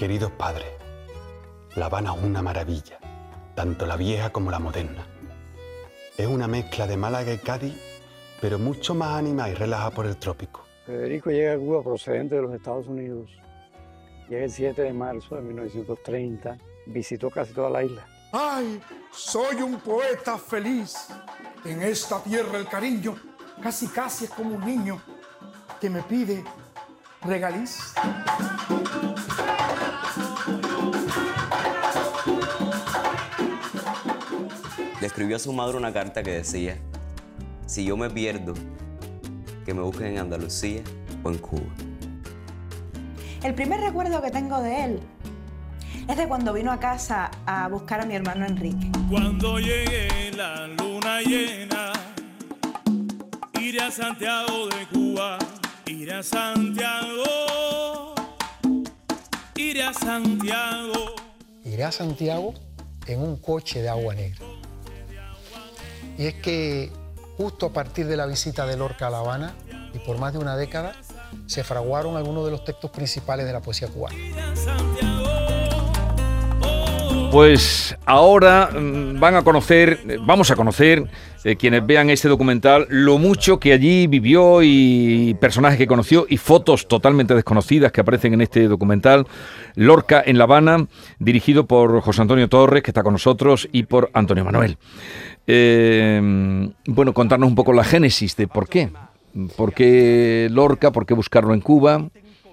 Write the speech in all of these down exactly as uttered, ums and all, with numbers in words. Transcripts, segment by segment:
Queridos padres, La Habana es una maravilla, tanto la vieja como la moderna. Es una mezcla de Málaga y Cádiz, pero mucho más animada y relajada por el trópico. Federico llega a Cuba procedente de los Estados Unidos. Llega el siete de marzo de mil novecientos treinta, visitó casi toda la isla. ¡Ay! Soy un poeta feliz. En esta tierra el cariño casi casi es como un niño que me pide regaliz. Le escribió a su madre una carta que decía: si yo me pierdo, que me busquen en Andalucía o en Cuba. El primer recuerdo que tengo de él es de cuando vino a casa a buscar a mi hermano Enrique. Cuando llegue la luna llena, iré a Santiago de Cuba, iré a Santiago, iré a Santiago. Iré a Santiago en un coche de agua negra. Y es que justo a partir de la visita de Lorca a La Habana, y por más de una década, se fraguaron algunos de los textos principales de la poesía cubana. Pues ahora van a conocer, vamos a conocer, eh, quienes vean este documental, lo mucho que allí vivió y personajes que conoció y fotos totalmente desconocidas que aparecen en este documental. Lorca en La Habana, dirigido por José Antonio Torres, que está con nosotros, y por Antonio Manuel. Eh, bueno, contarnos un poco la génesis de por qué. ¿Por qué Lorca? ¿Por qué buscarlo en Cuba?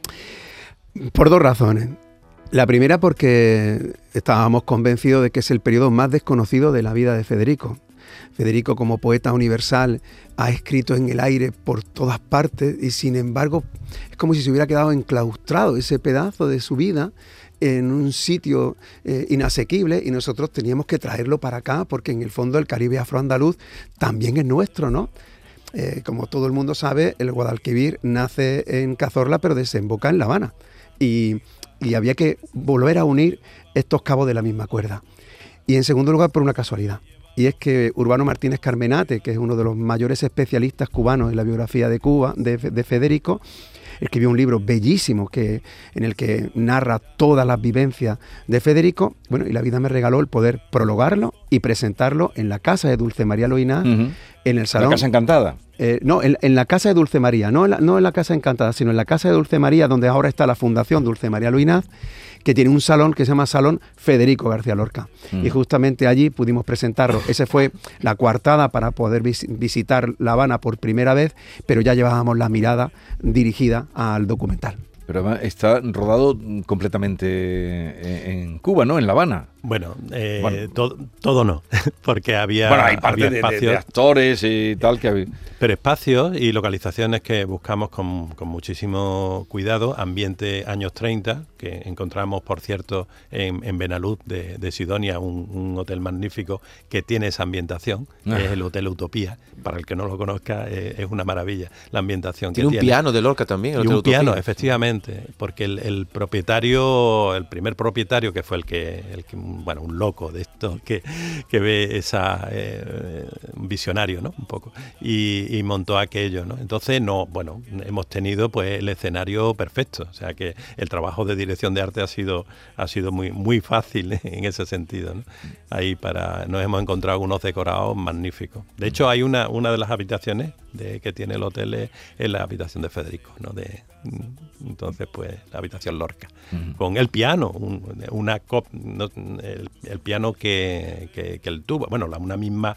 Por dos razones. La primera porque estábamos convencidos de que es el periodo más desconocido de la vida de Federico. Federico, como poeta universal, ha escrito en el aire por todas partes y sin embargo es como si se hubiera quedado enclaustrado ese pedazo de su vida en un sitio eh, inasequible, y nosotros teníamos que traerlo para acá porque en el fondo el Caribe afroandaluz también es nuestro, ¿no? Eh, como todo el mundo sabe, el Guadalquivir nace en Cazorla pero desemboca en La Habana y, y había que volver a unir estos cabos de la misma cuerda. Y en segundo lugar, por una casualidad, y es que Urbano Martínez Carmenate, que es uno de los mayores especialistas cubanos en la biografía de Cuba, de, de Federico, escribió un libro bellísimo que, en el que narra todas las vivencias de Federico. Bueno, y la vida me regaló el poder prologarlo y presentarlo en la casa de Dulce María Loinaz, uh-huh. en el salón. ¿La Casa Encantada? Eh, no, en, en la casa de Dulce María, no en, la, no en la Casa Encantada, sino en la casa de Dulce María, donde ahora está la Fundación Dulce María Loinaz, que tiene un salón que se llama Salón Federico García Lorca. Mm. Y justamente allí pudimos presentarlo. Esa fue la coartada para poder vis- visitar La Habana por primera vez, pero ya llevábamos la mirada dirigida al documental. Pero está rodado completamente en Cuba, ¿no? En La Habana. Bueno, eh, bueno. To- todo no, porque había, bueno, hay parte había de, espacios, de, de actores y tal que había. Pero espacios y localizaciones que buscamos con, con muchísimo cuidado. Ambiente años treinta, que encontramos, por cierto, en, en Benalud de, de Sidonia, un, un hotel magnífico que tiene esa ambientación, ah. es el Hotel Utopía. Para el que no lo conozca, eh, es una maravilla la ambientación tiene que tiene. Tiene un piano de Lorca también, el y Hotel un Utopía. piano, efectivamente, porque el, el propietario, el primer propietario, que fue el que, el que bueno, un loco de esto, que, que ve esa, eh, visionario, ¿no? Un poco, y, y montó aquello, ¿no? Entonces, no, bueno, hemos tenido pues el escenario perfecto, o sea que el trabajo de dirección de arte ha sido, ha sido muy, muy fácil en ese sentido, ¿no? Ahí para, nos hemos encontrado unos decorados magníficos. De hecho, hay una, una de las habitaciones de, que tiene el hotel es, es la habitación de Federico, ¿no? De, entonces, pues, la habitación Lorca, uh-huh. con el piano, un, una cop, no, el, el piano que, que, que él tuvo, bueno, la, una misma,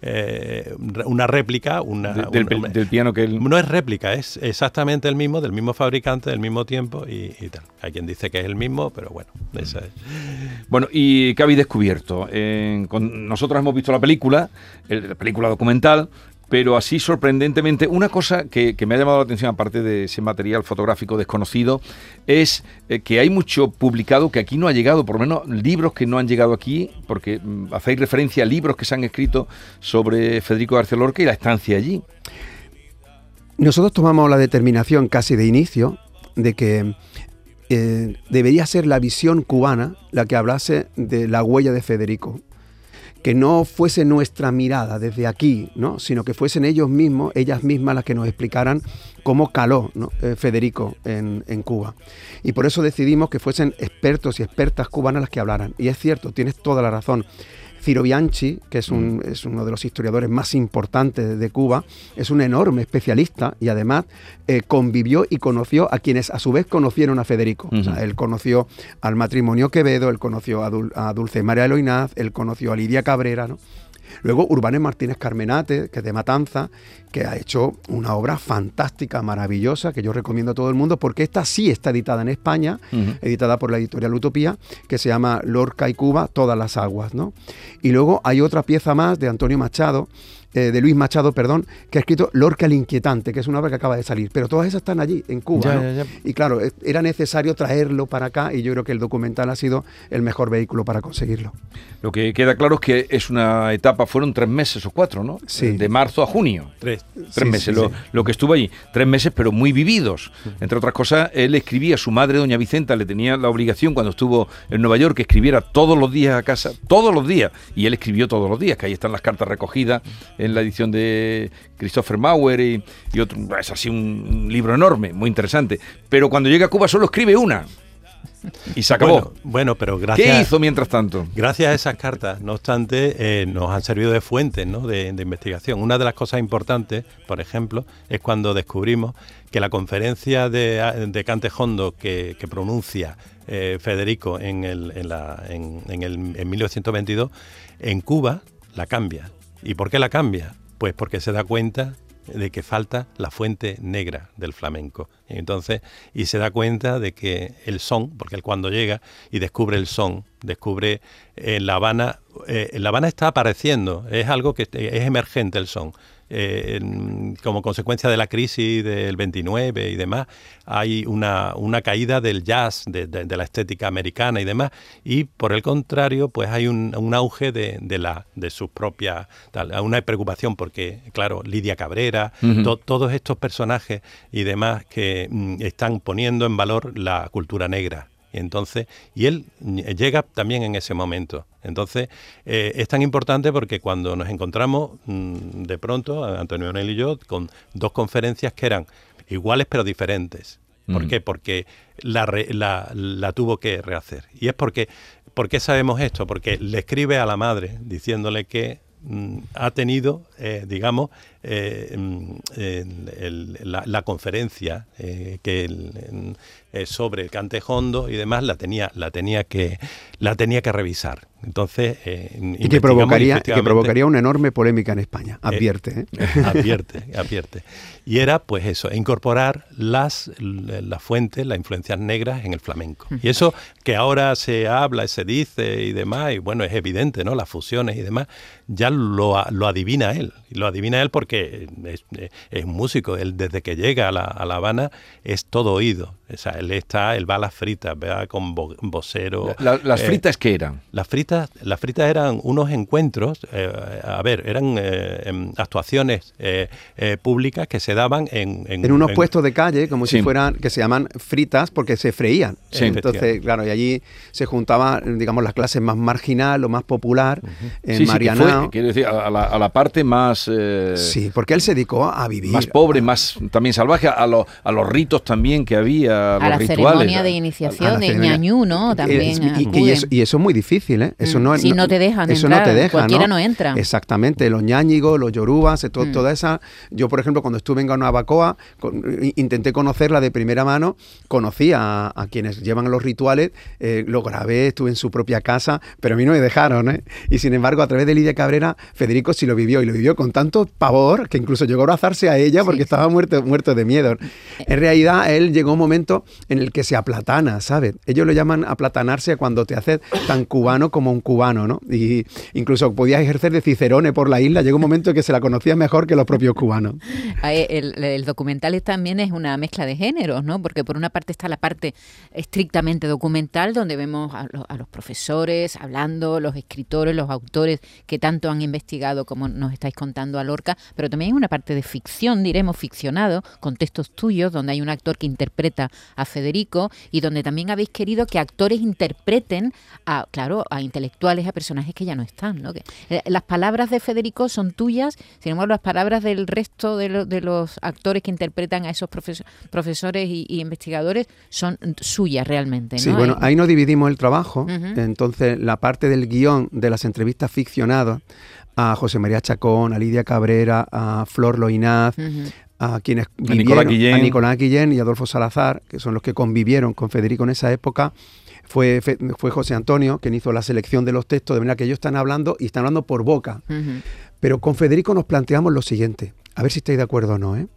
eh, una réplica, una, de, del, una, del piano que él... No es réplica, es exactamente el mismo, del mismo fabricante, del mismo tiempo y, y tal. Hay quien dice que es el mismo, pero bueno, uh-huh. esa es. Bueno, ¿y qué habéis descubierto? Eh, con, nosotros hemos visto la película, el, la película documental, pero así sorprendentemente, una cosa que, que me ha llamado la atención, aparte de ese material fotográfico desconocido, es eh, que hay mucho publicado que aquí no ha llegado, por lo menos libros que no han llegado aquí, porque mm, hacéis referencia a libros que se han escrito sobre Federico García Lorca y la estancia allí. Nosotros tomamos la determinación casi de inicio de que eh, debería ser la visión cubana la que hablase de la huella de Federico. que no fuese nuestra mirada desde aquí, ¿no? Sino que fuesen ellos mismos, ellas mismas las que nos explicaran cómo caló, ¿no? eh, Federico en, en Cuba. Y por eso decidimos que fuesen expertos y expertas cubanas las que hablaran. Y es cierto, tienes toda la razón. Ciro Bianchi, que es, un, es uno de los historiadores más importantes de Cuba, es un enorme especialista y además eh, convivió y conoció a quienes a su vez conocieron a Federico. Uh-huh. O sea, él conoció al matrimonio Quevedo, él conoció a, Dul- a Dulce María Loinaz, él conoció a Lidia Cabrera, ¿no? Luego Urbano Martínez Carmenate, que es de Matanza, que ha hecho una obra fantástica, maravillosa, que yo recomiendo a todo el mundo, porque esta sí está editada en España, uh-huh. editada por la editorial Utopía, que se llama Lorca y Cuba, todas las aguas, ¿no? Y luego hay otra pieza más de Antonio Machado, eh, de Luis Machado, perdón, que ha escrito Lorca el Inquietante, que es una obra que acaba de salir, pero todas esas están allí, en Cuba, ya, ¿no? ya, ya. Y claro, era necesario traerlo para acá y yo creo que el documental ha sido el mejor vehículo para conseguirlo. Lo que queda claro es que es una etapa, fueron tres meses o cuatro, ¿no? Sí. De marzo a junio. Tres. Tres Sí, meses, sí, lo, sí. lo que estuvo allí. Tres meses, pero muy vividos. Entre otras cosas, él escribía, su madre, doña Vicenta, le tenía la obligación cuando estuvo en Nueva York que escribiera todos los días a casa, todos los días. Y él escribió todos los días, que ahí están las cartas recogidas en la edición de Christopher Mauer y, y otro. Es así un, un libro enorme, muy interesante. Pero cuando llega a Cuba solo escribe una. Y se acabó. Bueno, bueno, pero gracias... ¿Qué hizo mientras tanto? Gracias a esas cartas, no obstante, eh, nos han servido de fuentes, ¿no? de, de investigación. Una de las cosas importantes, por ejemplo, es cuando descubrimos que la conferencia de, de Cante Jondo que, que pronuncia eh, Federico en, el, en, la, en, en, el, en mil novecientos veintidós, en Cuba la cambia. ¿Y por qué la cambia? Pues porque se da cuenta de que falta la fuente negra del flamenco. Y entonces, y se da cuenta de que el son, porque él cuando llega y descubre el son, descubre en La Habana, eh, en La Habana está apareciendo, es algo que es emergente el son. Eh, en, como consecuencia de la crisis del veintinueve y demás, hay una, una caída del jazz, de, de, de la estética americana y demás, y por el contrario, pues hay un, un auge de, de, la, de sus propias, tal, una preocupación porque, claro, Lidia Cabrera, uh-huh. to, todos estos personajes y demás que mm, están poniendo en valor la cultura negra. Y entonces, y él llega también en ese momento. Entonces, eh, es tan importante porque cuando nos encontramos mmm, de pronto, Antonio O'Neill y yo, con dos conferencias que eran iguales pero diferentes. ¿Por mm. qué? Porque la, re, la, la tuvo que rehacer. Y es porque, ¿por qué sabemos esto? Porque le escribe a la madre diciéndole que mmm, ha tenido, eh, digamos, eh, el, el, la, la conferencia eh, que el, eh, sobre el Cante Jondo y demás la tenía, la tenía que, la tenía que revisar. Entonces, eh, y que provocaría, que provocaría una enorme polémica en España, advierte. Eh, ¿eh? Advierte, advierte. Y era, pues eso, incorporar las, las fuentes, las influencias negras en el flamenco. Y eso que ahora se habla, se dice y demás, y bueno, es evidente, ¿no? Las fusiones y demás, ya lo, lo adivina él. Y lo adivina él porque es, es un músico. Él desde que llega a La, a la Habana es todo oído. O sea, él está, él va a las fritas, va con vocero. La, ¿Las eh, fritas qué eran? Las fritas, las fritas eran unos encuentros, eh, a ver, eran eh, actuaciones eh, eh, públicas que se daban en... En, en unos en, puestos de calle, como sí. si fueran, que se llaman fritas porque se freían. Sí, entonces, claro, y allí se juntaban, digamos, las clases más marginal o más popular, uh-huh. en sí, Marianao. Sí, fue, quiero decir, a la, a la parte más... Eh, sí, porque él se dedicó a vivir. Más pobre, más también salvaje, a, lo, a los ritos también que había, a, a los la rituales. Ceremonia de iniciación, a, a de ñañú, ¿no? También. Eh, y, y, eso, y eso es muy difícil, ¿eh? Eso mm, no, si no, no te dejan eso entrar, no te deja, cualquiera ¿no? no entra. Exactamente, los ñáñigos, los yorubas, to, mm. toda esa... Yo, por ejemplo, cuando estuve en Guanabacoa, con, intenté conocerla de primera mano, conocí a, a quienes llevan los rituales, eh, lo grabé, estuve en su propia casa, pero a mí no me dejaron, ¿eh? Y sin embargo, a través de Lidia Cabrera, Federico sí lo vivió, y lo vivió con tanto pavor que incluso llegó a abrazarse a ella porque sí. estaba muerto, muerto de miedo. En realidad, él llegó a un momento en el que se aplatana, ¿sabes? Ellos lo llaman aplatanarse cuando te haces tan cubano como un cubano, ¿no? Y incluso podías ejercer de cicerone por la isla, llegó un momento en que se la conocía mejor que los propios cubanos. El, el documental también es una mezcla de géneros, ¿no? Porque por una parte está la parte estrictamente documental, donde vemos a los, a los profesores hablando, los escritores, los autores que tanto han investigado, como nos estáis contando a Lorca, pero también hay una parte de ficción, diremos ficcionado, con textos tuyos, donde hay un actor que interpreta a Federico y donde también habéis querido que actores interpreten a, claro, a intelectuales, a personajes que ya no están, ¿no? Que, eh, las palabras de Federico son tuyas, sin embargo las palabras del resto de, lo, de los actores que interpretan a esos profes, profesores y, y investigadores son suyas realmente, ¿no? Sí, bueno, ahí nos dividimos el trabajo. Uh-huh. Entonces, la parte del guión de las entrevistas ficcionadas a José María Chacón, a Lidia Cabrera, a Flor Loinaz, uh-huh. a quienes a Nicolás Guillén. a Nicolás Guillén y Adolfo Salazar, que son los que convivieron con Federico en esa época, fue, fue José Antonio quien hizo la selección de los textos, de manera que ellos están hablando y están hablando por boca. Uh-huh. Pero con Federico nos planteamos lo siguiente, a ver si estáis de acuerdo o no, ¿eh?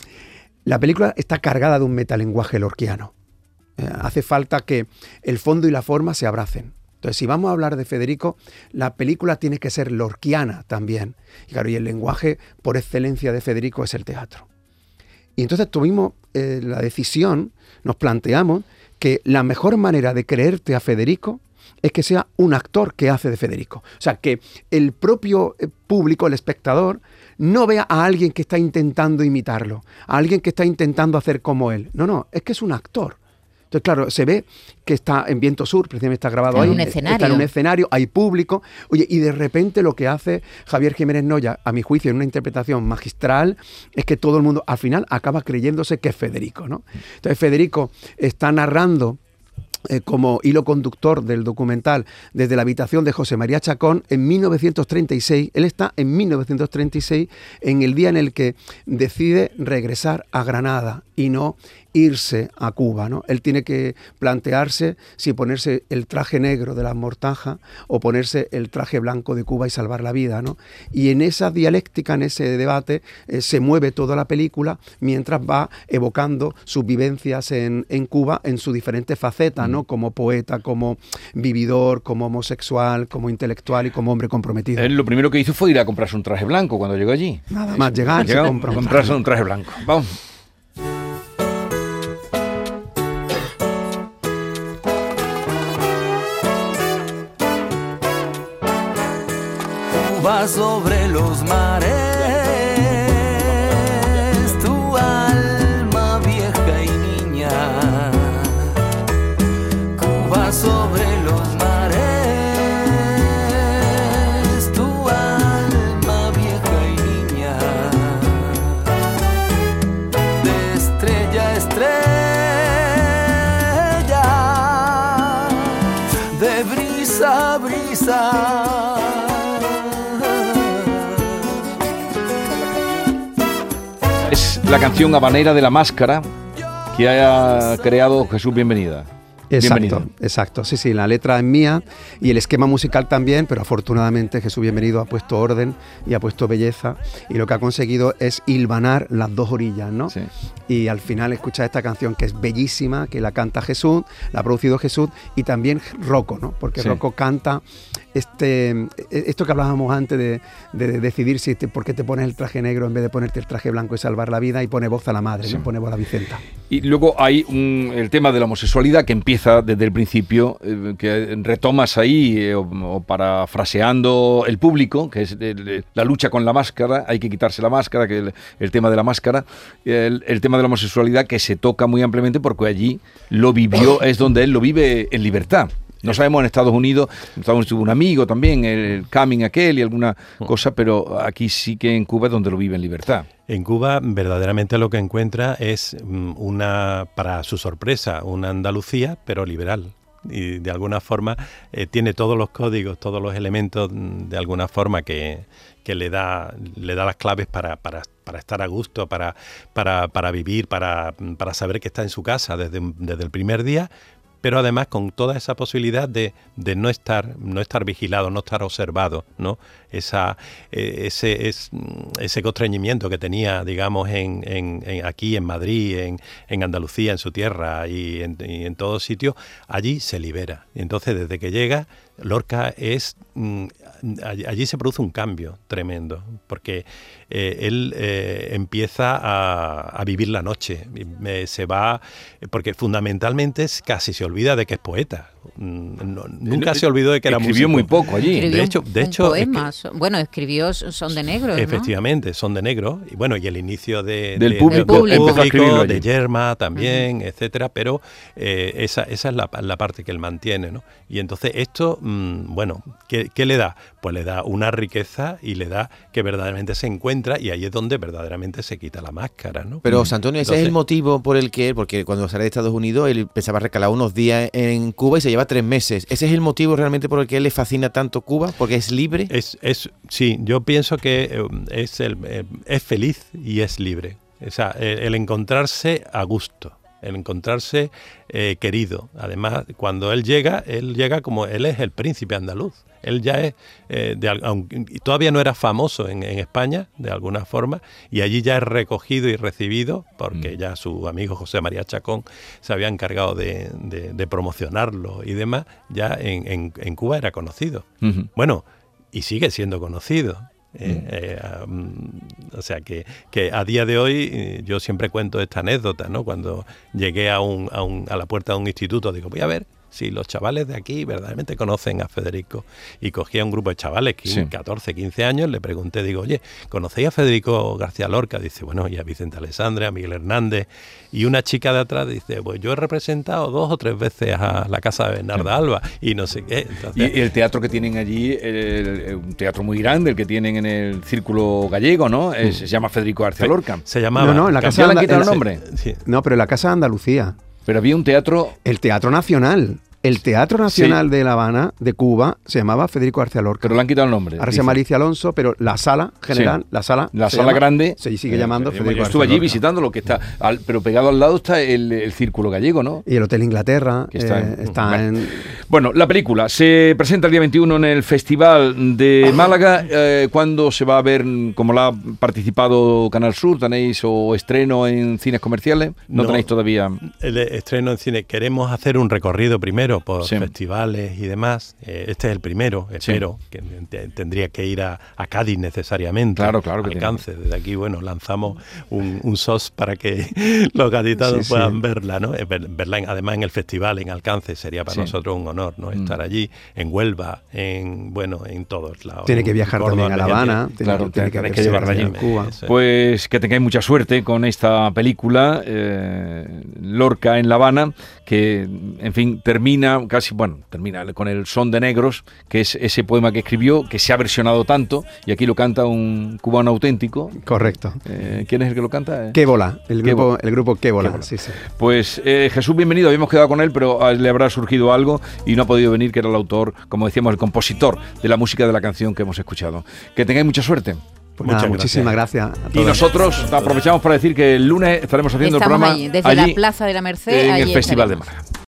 La película está cargada de un metalenguaje lorquiano. Eh, hace falta que el fondo y la forma se abracen. Entonces, si vamos a hablar de Federico, la película tiene que ser lorquiana también. Y claro, y el lenguaje por excelencia de Federico es el teatro. Y entonces tuvimos eh, la decisión, nos planteamos que la mejor manera de creerte a Federico es que sea un actor que hace de Federico. O sea, que el propio público, el espectador, no vea a alguien que está intentando imitarlo, a alguien que está intentando hacer como él. No, no, es que es un actor. Entonces, claro, se ve que está en Viento Sur, precisamente está grabado en ahí. Un escenario. Está en un escenario, hay público. Oye, y de repente lo que hace Javier Jiménez Noya, a mi juicio, en una interpretación magistral, es que todo el mundo, al final, acaba creyéndose que es Federico, ¿no? Entonces, Federico está narrando Eh, como hilo conductor del documental desde la habitación de José María Chacón en mil novecientos treinta y seis. Él está en mil novecientos treinta y seis, en el día en el que decide regresar a Granada y no irse a Cuba, ¿no? Él tiene que plantearse si ponerse el traje negro de las Mortajas o ponerse el traje blanco de Cuba y salvar la vida, ¿no? Y en esa dialéctica, en ese debate, eh, se mueve toda la película mientras va evocando sus vivencias en, en Cuba en sus diferentes facetas, ¿no? Como poeta, como vividor, como homosexual, como intelectual y como hombre comprometido. Él lo primero que hizo fue ir a comprarse un traje blanco cuando llegó allí. Nada más llegar, se compra un comprarse un traje blanco. Vamos. Cuba sobre los mares, tu alma vieja y niña. Cuba sobre los mares, tu alma vieja y niña. De estrella a estrella, de brisa a brisa. Es la canción habanera de La Máscara que ha creado Jesús Bienvenida. Exacto, Bienvenido. exacto. Sí, sí, la letra es mía y el esquema musical también, pero afortunadamente Jesús Bienvenido ha puesto orden y ha puesto belleza y lo que ha conseguido es hilvanar las dos orillas, ¿no? Sí. Y al final escuchar esta canción que es bellísima, que la canta Jesús, la ha producido Jesús y también Rocco, ¿no? Porque sí. Rocco canta este, esto que hablábamos antes de, de, de decidir si te, por qué te pones el traje negro en vez de ponerte el traje blanco y salvar la vida, y pone voz a la madre, sí. ¿no? Pone voz a Vicenta. Y luego hay un, el tema de la homosexualidad que empieza desde el principio, eh, que retomas ahí, eh, o, o parafraseando el público, que es el, la lucha con la máscara, hay que quitarse la máscara, que el, el tema de la máscara, el, el tema de la homosexualidad que se toca muy ampliamente porque allí lo vivió, es donde él lo vive en libertad. No sabemos en Estados Unidos, en Estados Unidos tuvo un amigo también, el Cumming aquel y alguna cosa, pero aquí sí que en Cuba es donde lo vive en libertad. En Cuba verdaderamente lo que encuentra es una, para su sorpresa, una Andalucía, pero liberal. Y de alguna forma eh, tiene todos los códigos, todos los elementos de alguna forma que, que le da le da las claves para, para, para estar a gusto, para, para, para vivir, para, para saber que está en su casa desde, desde el primer día, pero además con toda esa posibilidad de, de no estar no estar vigilado, no estar observado, ¿no? Esa eh, ese es, ese constreñimiento que tenía, digamos, en, en, en aquí en Madrid, en, en Andalucía, en su tierra y en, y en todos sitios, allí se libera. Y entonces desde que llega, Lorca es mm, allí se produce un cambio tremendo, porque eh, él eh, empieza a, a vivir la noche, eh, se va, porque fundamentalmente es, casi se olvida de que es poeta. no, nunca se olvidó de que era músico. Escribió muy poco allí. Escribió De hecho, un- de un hecho poema. es que- So- bueno, escribió Son de Negro, ¿no? efectivamente, Son de Negro, y bueno, y el inicio de, Del de- público, del público. empezó a escribirlo allí. de Yerma también, etcétera, pero eh, esa, esa es la, la parte que él mantiene, ¿no? Y entonces esto, mmm, bueno, ¿qué, ¿qué le da? Pues le da una riqueza y le da que verdaderamente se encuentra, y ahí es donde verdaderamente se quita la máscara, ¿no? Pero, José Antonio, ese Entonces- es el motivo por el que, porque cuando sale de Estados Unidos, él pensaba recalar unos días en Cuba y se lleva tres meses. ¿Ese es el motivo realmente por el que a él le fascina tanto Cuba? ¿Porque es libre? Es, es, sí, yo pienso que eh, es, el, eh, es feliz y es libre. O sea, el, el encontrarse a gusto, el encontrarse eh, querido. Además, cuando él llega, él llega como él es el príncipe andaluz. Él ya es, eh, de, aunque todavía no era famoso en, en España, de alguna forma, y allí ya es recogido y recibido, porque mm. ya su amigo José María Chacón se había encargado de, de, de promocionarlo y demás, ya en, en, en Cuba era conocido. Uh-huh. Bueno, y sigue siendo conocido. Eh, eh, um, o sea que, que a día de hoy eh, yo siempre cuento esta anécdota, ¿no? Cuando llegué a, un, a, un, a la puerta de un instituto, digo, voy a ver si los chavales de aquí verdaderamente conocen a Federico. Y cogí a un grupo de chavales, quince, sí. catorce, quince años, le pregunté, digo, oye, ¿conocéis a Federico García Lorca? Dice, bueno, y a Vicente Alessandre, a Miguel Hernández. Y una chica de atrás dice, pues yo he representado dos o tres veces a la casa de Bernarda sí. Alba y no sé qué. Entonces, y el teatro que tienen allí, el, el, un teatro muy grande, el que tienen en el Círculo Gallego, ¿no? Es, se llama Federico García Lorca. Se llamaba. No, no, en la casa ¿Ya le han quitado el nombre? Sí. No, pero en la Casa de Andalucía. Pero había un teatro... El Teatro Nacional. El Teatro Nacional sí. de La Habana, de Cuba, se llamaba Federico García Lorca. Pero le han quitado el nombre. Ahora dice. Se llama Alicia Alonso, pero la sala general, sí. la sala... La sala llama, grande... Se sigue eh, llamando eh, Federico Yo estuve García allí Lorca. visitando lo que está... Al, pero pegado al lado está el, el Círculo Gallego, ¿no? Y el Hotel Inglaterra. Que está, eh, en, está bueno. en... Bueno, la película se presenta el día veintiuno en el Festival de Málaga. Eh, ¿Cuándo se va a ver, como la ha participado Canal Sur? ¿Tenéis o estreno en cines comerciales? No, no tenéis todavía... El estreno en cine. Queremos hacer un recorrido primero por sí. festivales y demás. Eh, este es el primero, espero, sí. que tendría que ir a, a Cádiz necesariamente. Claro, claro. Que alcance. Desde aquí, bueno, lanzamos un, un S O S para que los gaditanos sí, puedan sí. verla, ¿no? Verla en, además en el festival, en alcance, sería para sí. nosotros un honor, ¿no? Mm. Estar allí, en Huelva, en, bueno, en todos lados. Tiene que viajar Córdoba, también a La Habana. Tiene, claro, tiene, tiene que, que llevarla allí. En Cuba. Pues que tengáis mucha suerte con esta película, eh, Lorca en La Habana, que, en fin, termina casi, bueno, termina con el Son de Negros, que es ese poema que escribió, que se ha versionado tanto, y aquí lo canta un cubano auténtico. Correcto. Eh, ¿Quién es el que lo canta? Québola, el grupo, el grupo Québola. Québola. Sí, sí. Pues eh, Jesús, bienvenido, habíamos quedado con él, pero le habrá surgido algo y no ha podido venir, que era el autor, como decíamos, el compositor de la música de la canción que hemos escuchado. Que tengáis mucha suerte. Pues nada, Muchas muchísimas gracias. gracias a y nosotros aprovechamos para decir que el lunes estaremos haciendo Estamos el programa allí, desde allí, la Plaza de la Merced, en allí el Festival estaremos. de Málaga.